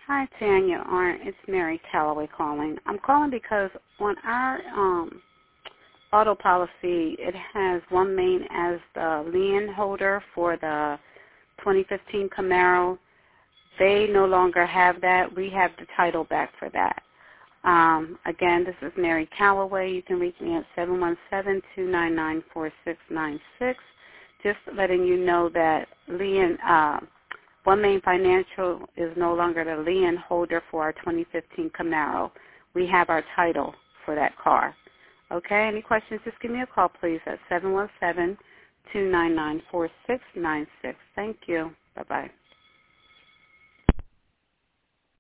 Hi, Tanya Arndt. It's Mary Calloway calling. I'm calling because on our auto policy, it has One Main as the lien holder for the 2015 Camaro. They no longer have that. We have the title back for that. Again, this is Mary Calloway. You can reach me at 717-299-4696. Just letting you know that One Main Financial is no longer the lien holder for our 2015 Camaro. We have our title for that car. Okay, any questions, just give me a call, please, at 717-299-4696. Thank you. Bye-bye.